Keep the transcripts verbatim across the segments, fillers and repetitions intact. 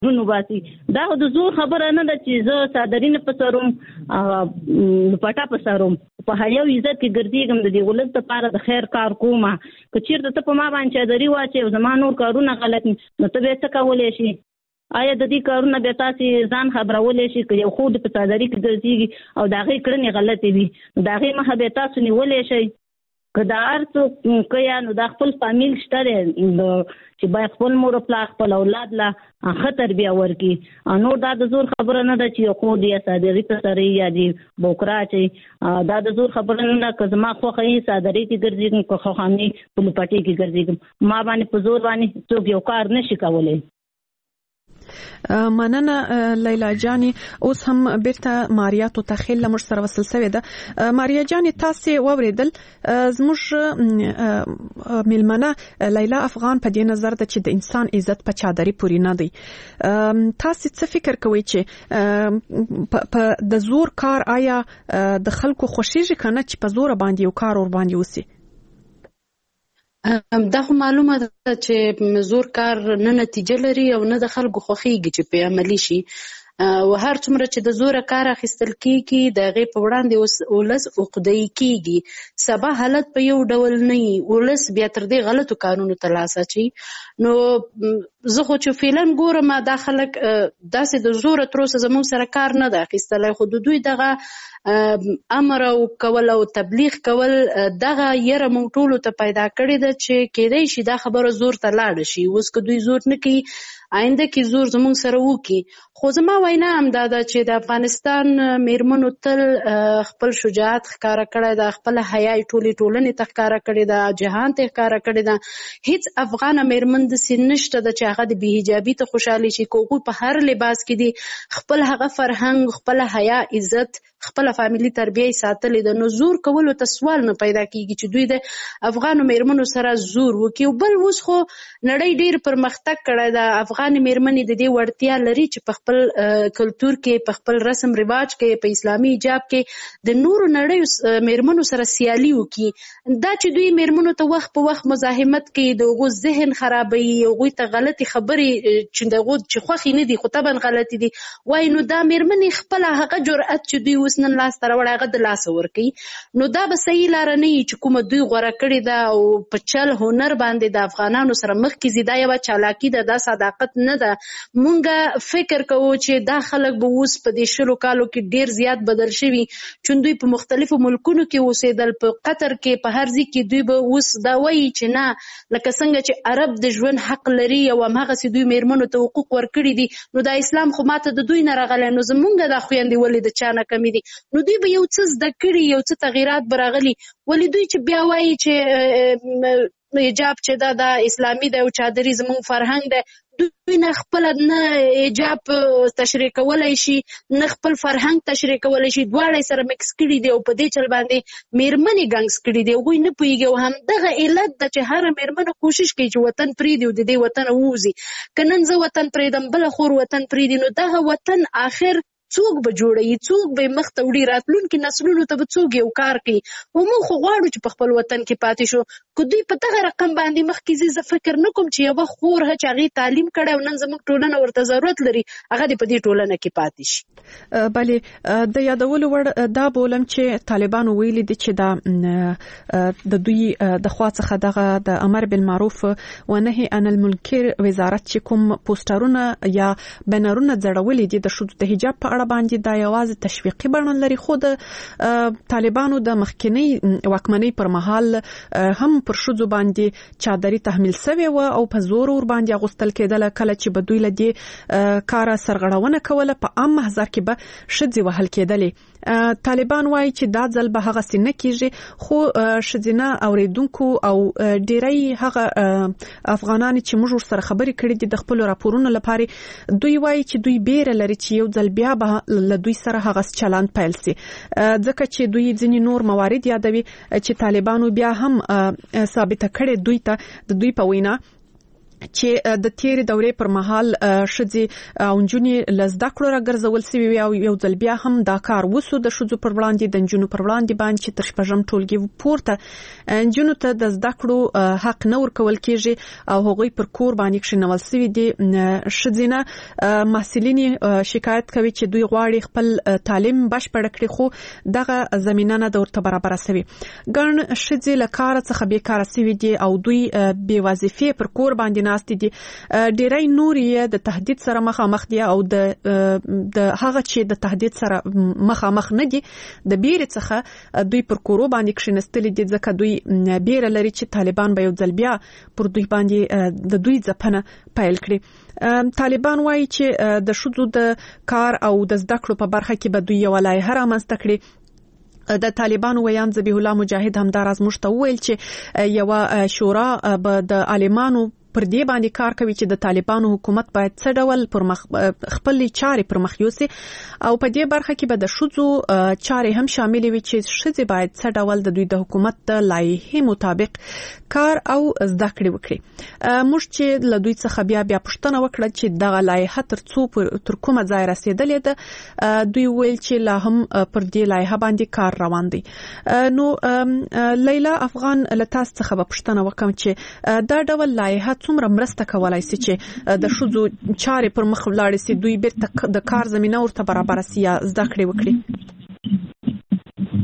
نو باسي دا د زور خبره نه ده چې زه صادرین په سروم پټا په سروم په هیو عزت کې ګرځېږم د دې ولادت لپاره د خیر کار کومه که چیرته ته په ما باندې چادري واچې او زما نور کارونه غلط نو ته به څه کولی شي آیا د دې کارونه به تاسې ځان خبرولی شي که یو خود په صادري کې ګرځېږي او د هغې کړنې غلطې وي نو د هغې مخه به تاسو نیولی شئ که دا هر څوک که یا نو دا خپل فامیل شته دی چې باید خپل مور پلار خپل اولاد له ښه تربیه ورکړي نور دا د زور خبره نه ده چې یو خود یا صادري ته سره یا د بوکرا چې دا د زور خبره نه ده که زما خوښه یې صادري کې ګرځېږم که خوښه مې په لوپټۍ کې ګرځېږم ما باندې په زور باندې څوک یو کار نشي کولی. مننه لیلا جاني. اوس هم بیرته ماریا تو تخیل لمر سره وصل سوی ده. ماریا جاني تاسو ووریدل زموږ ملمنه لیلا افغان په دې نظر ده چې د انسان عزت په چادري پوری نه دی. تاسو څه فکر کوئ چې په د زور کار آیا د خلکو خوشیږي کنه چې په زور باندې یو کار ور باندې وسی؟ دا خو معلومه ده چې زور کار نه نتیجه لري او نه د خلکو خوښیږي چې په عملی شي او هر څومره چې د زور کار اخیستل کیږي د غي په وړاندې ولس عقده‌ای کیږي سبا حالت په یو ډول نه وي ولس بیا تر دې غلطو کارونو ته لاس اچي نو زه خو چې فعلاً ګورم دا خلک داسې د زور تر اوسه زموږ سره کار نه ده اخیستلی خو د دوی دغه امر او کول او تبلیغ کول دغه یره موږ ټولو ته پیدا کړې ده چې کېدای شي دا خبره زور ته لاړه شي اوس که دوی زور نه کوي آینده کې زور زموږ سره وکړي خو زما وینا هم دا ده چې د افغانستان میرمنو تل خپل شجاعت ښکاره کړی ده خپل حیا یې ټولې ټولنې ته ښکاره کړې ده جهان ته ښکاره کړې ده هیڅ افغانه میرمن داسې نشته ده چې هغه د بې حجابي ته خوشحالي شي که هغوی په هر لباس کې دي خپل هغه فرهنګ خپل حیا عزت خپل فامیلی تربیه ساتلې ده نو زور کولو ته سوال نه پیدا کیږي چې دوی د افغانو میرمنو سره زور وکړي او بل اوس خو نړۍ ډیر پرمختګ کړی ده افغان میرمنې د دې وړتیا لري چې په خپل کلتور کې په خپل رسم رواج کې په اسلامي حجاب کې د نورو نړۍ میرمنو سره سیالي وکړي دا چې دوی میرمنو ته وخت په وخت مزاحمت کوي د هغو ذهن خرابوي هغوی ته غلطې خبرې چې د هغو چې خوښې نه دي خو طبعا غلطې دي وایي نو دا میرمنې خپله هغه جرأت چې دوی اوس نن لاس ته راوړی هغه د لاسه ورکوي نو دا به صحیح لاره نه وي چې کومه دوی غوره کړې ده او په چل هنر باندې د افغانانو سره مخکې ځي دا یوه چالاکي ده دا صداقت نه ده مونږ فکر کوو چې دا خلک به اوس په دې شلو کالو کې ډیر زیات بدل شوي چون دوی په مختلفو ملکونو کې اوسېدل په قطر کې په هر ځای کې دوی به اوس دا وایي چې نه لکه څنګه چې عرب د ژوند حق لري او هماغسې دوی میرمنو ته حقوق ورکړي دي نو دا اسلام خو ماته د دوی نه راغلی نو زمونږ دا خویندې ولې د چا نه کمې دي نو دوی به یو څه زده کړي یو څه تغیرات به راغلي ولې دوی چې بیا وایي چې حجاب چې دا د اسلامي دی او چادري زموږ فرهنګ دی دوی نه خپل نه حجاب تشریح کولی شي نه خپل فرهنګ تشریح کولی شي دواړه سره مکس کړي دي او په دې چل باندې میرمنې ګنګس کړي دي هغوی نه پوهېږي او همدغه علت ده چې هره میرمنه کوشش کوي چې وطن پرېږدي او د دې وطنه ووځي که نن زه وطن پرېږدم بله خور وطن پرېږدي نو دغه وطن آخر څوک به جوړوي څوک به مخ ته وړي راتلونکي نسلونو ته به څوک یو کار کوي او موږ خو غواړو چې په خپل وطن کې پاتې شو که دوی په دغه رقم باندې مخکې ځي زه فکر نه کوم چې یوه خور چې هغې تعلیم کړی او نن زموږ ټولنه ورته ضرورت لري هغه دې په دې ټولنه کې پاتې شي. بلې د یادولو وړ دا بولم چې طالبانو ویلي دي چې دا د دوی د خوا څخه دغه د امر بالمعروف و نهي عن المنکر وزارت چې کوم پوسټرونه یا بنرونه ځړولي دي د ښځو د حجاب په باندې دا یوازې تشویقي بڼه لري خو د طالبانو د مخکنی واکمنۍ پر مهال هم پر ښځو باندې چادري تحمیل سوی و او په زور ور باندې اغوستل کېدله کله چې به دوی له دې کاره سرغړونه کوله په عام محضر کې به ښځې وهل کېدلې طالبان وایي چې دا ځل به هغسې نه کېږي خو ښځینه اورېدونکو او ډېری هغه افغانان چې موږ ورسره خبرې کړې دي د خپلو راپورونو لپاره دوی وایي چې دوی بیره لري چې یو ځل بیا به له دوی سره هغه چلند پیل سي ځکه چې دوی ځینې نور موارد یادوي چې طالبانو بیا هم ثابته کړي دوی ته د دوی په وینا چې د تیرې دورې پر مهال شذې او نجونې لزده کړو راګرځول سوي او یو ځل بیا هم دا کار وسو د شذو پر وړاندې د نجونو پر وړاندې باندې تر شپږم ټولګي پورته نجونو ته د زده کړو حق نه ورکول کیږي او هغوی پر کور باندې کښینول سوي دي. شذینه محصلین شکایت کوي چې دوی غواړي خپل تعلیم بشپړ کړي خو دغه زمينه نه ورته برابر سوي. ګڼ شذې له کار څخه بیکاره سوي دي او دوی بې وظیفې پر کور باندې ناست دي. ډېری نور یې د تهدید سره مخامخ دي او د د هغه چې د تهدید سره مخامخ نه دي د بیره څخه دوی پر کورو باندې کښینستلي دي ځکه دوی بیره لري چې طالبان به یو ځل بیا پر دوی باندې د دوی ځپنه پیل کړي. طالبان وایي چې د شذو د کار او د زده کړو په برخه کې به دوی یو لایحه رامنځته کړي. د طالبانو ویان ذبیح الله مجاهد هم دا راز موږ ته وویل چې یو شورا به د عالمانو پر دې باندې کار کوي چې د طالبانو حکومت باید څه ډول پر مخ خپل چارې پر مخ یوسي او په دې برخه کې به د شذو چارې هم شامل وي چې شذې باید څه ډول د دوی د حکومت د لایحې مطابق کار او زده کړې وکړي. موږ چې له دوی څخه بیا بیا پوښتنه وکړه چې دغه لایحه تر څو تر کومه ځای رسیدلې ده دوی ویل چې لا هم پر دې لایحه باندې کار روان دی. نو لیلا افغان له تاسو څخه به پوښتنه وکم چې دا ډول لایحه څومره مرسته کولای شي چې د شذو چارې پر مخ ولاړ شي دوی بیرته د کار زمينه ورته برابر شي یا زده کړې وکړي.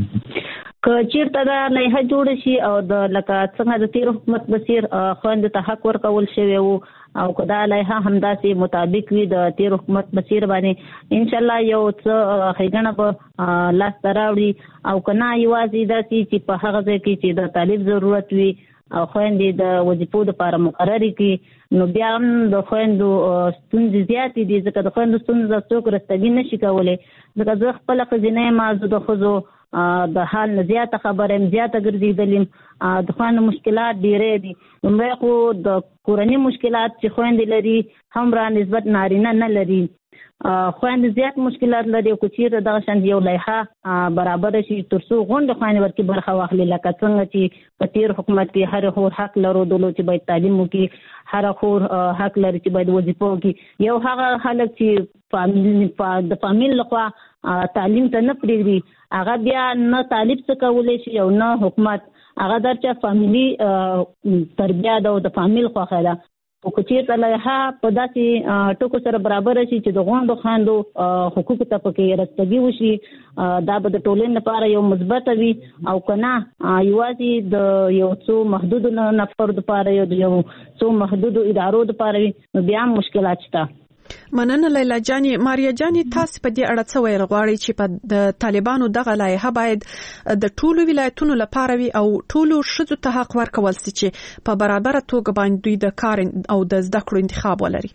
که چیرته دا لایحه جوړ شي او د لکه څنګه د تیر حکومت بصیر خوند ته حق ورکول شوی وو او کدا لایحه همداسې مطابق وي د تیر حکومت بصیر باندې ان شاء الله یو څه خیګنه په لاس تراوړي او کنا یوازې داسې چې په هغه ځای کې چې د طالب ضرورت وي او خويندې د وظیفو لپاره مقرري کی نو بیا هم د خويندو ستونزې زیاتې دي ځکه د خويندو ستونزې څوک رستګي نشي کولای ځکه زه خپل خزینه ما زه د خزو د حال نه زیاته خبره ام زیاته ګرځیدلم د خويندو مشکلات ډېرې دي. نو خو د کورنۍ مشکلات چې خويندې لري هم را نسبت نارینه نه لري خويندې زیات مشکلات لري او چیرته دغه شان یو لایحه برابر شي ترڅو غونډه خويندې ورکې برخه واخلي لکه څنګه چې په تیر حکومت کې هر خور حق لرو دلو چې باید تعلیم وکړي هر خور حق لري چې باید وظیفه وکړي. یو هغه خلک چې فامیل د فامیل لخوا تعلیم ته نه پریږدي هغه بیا نه طالب څه کولای شي او نه حکومت هغه درچا فامیلی تربیه ده او د فامیل خوخه ده او کچیر لایحه په داسې ټکو سره برابر شي چې د غونډو خاندو حقوق ته پکې رسېږي وشي دا به د ټولنې لپاره یو مثبت وي او کنه یوازې د یو څو محدود نفر لپاره یو څو محدود ادارو لپاره وي بیا مشکلات شته. مننه لیلا جانی. ماریا جانی تاسو په دې اړه څه ویل غواړئ چې په د طالبانو دغه لایحه باید د ټولو ولایتونو لپاره وي او ټولو شذو ته حق ورکول شي چې په برابر توګه باندې دوی د کار او د زده کړو انتخاب ولري؟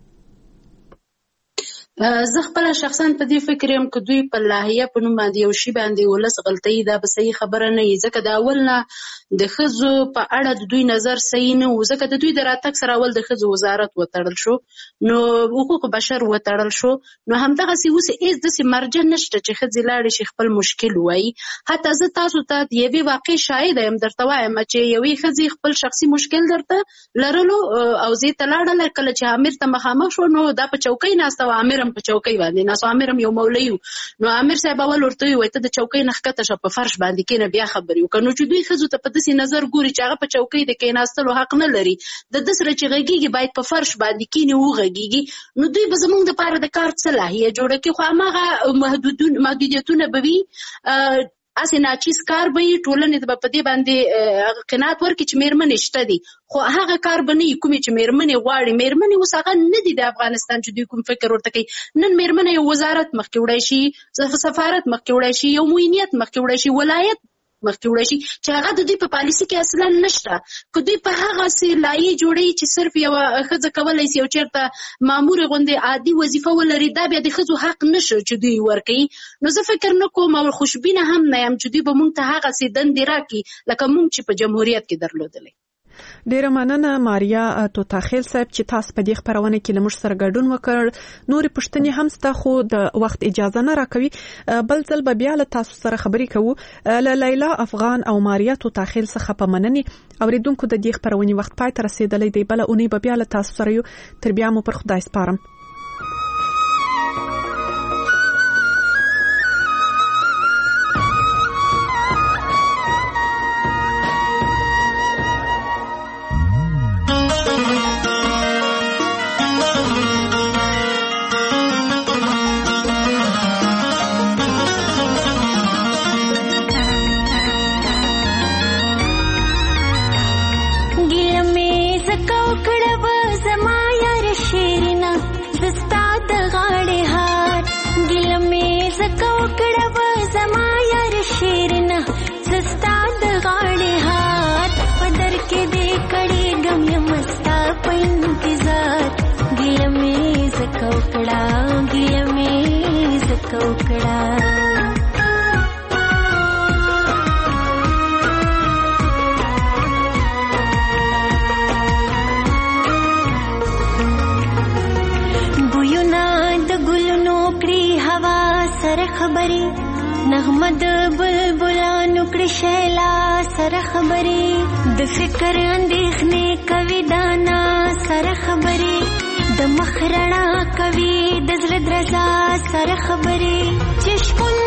زه خپل شخصا په دې فکر یم چې دوی په لایحه په نوم باندې یو شی باندې ولس غلطي دا به صحیح خبره نه وي ځکه دا اول نه د خزو په اړه د دوی نظر صحیح نه و ځکه د دوی د راتګ سره اول د خزو وزارت وتړل شو نو حقوق بشر وتړل شو نو همدغه سی اوس هیڅ د مرجع نشته چې خزي لاړ شي خپل مشکل وایي. حتی زه تاسو ته د یوې واقع شاهد یم درته وایم چې یوې خزي خپل شخصي مشکل درته لرلو او زه ته لاړل کله چې امیر ته مخامخ شو نو دا په چوکۍ ناسته و امیر په چوکۍ باندې ناسو امرم یو مولوی نو امیر صاحب اول ورته وي ته د چوکۍ نخکته شپ په فرش باندې کینه بیا خبري وکړو چې دوی خزو ته په داسې نظر ګوري چې هغه په چوکۍ د کیناستلو حق نه لري د دسره چې غږیږي باید په فرش باندې کینه و غږیږي نو دوی به زمونږ د پاره د کار صلاحیت جوړه کې خو هغه محدودون محدودیتونه به وي اسې ناچیز کار به ټولنې ته په دې باندې قناعت ورکړي چې میرمنې شته دي خو هغه کار به نه کومې چې میرمنې غواړي میرمنې اوس هغه نه دي د افغانستان چې دوی کوم فکر ورته کوي نن میرمنې یو وزارت مخکې وړی شي سفارت مخکې وړی شي یو معینیت مخکې وړی شي ولایت مخکې وړی شي چې هغه د دوی په پالیسي کې اصلا نشته که دوی په هغه سي لایحه جوړوي چې صرف یو ښځه کولی سي او چېرته مامور غوندې عادي وظیفه ولري دا بیا د ښځو حق نشو چې دوی ورکوي نو زه فکر نه کوم او خوشبینه هم نه یم چې دوی به موږ ته هغه سي دندې راکړي لکه موږ چې په جمهوریت کې درلودلې. ډیره مننه ماریا توتاخیل صاحب چې تاسو په دې خبرونه کې لمر سره ګډون وکړ. نورې پوښتنې هم ستاسو د وخت اجازه نه راکوي، بل ځل به بیا له تاسو سره خبرې کوو. ل لیلا افغان او ماریا توتاخیل څخه په مننې اوریدونکو د دې خبرونه وخت پای ته رسیدلې دی. بل اونۍ به بیا له تاسو سره یو، تر بیا مو پر خدای سپارم. نغمد بلبلانو کړي شیلا سره خبرې، د فکر اندېښنې کوي دانا سره خبرې، د مخ رڼا کوي د زړه درزا سره خبرې، چې شپون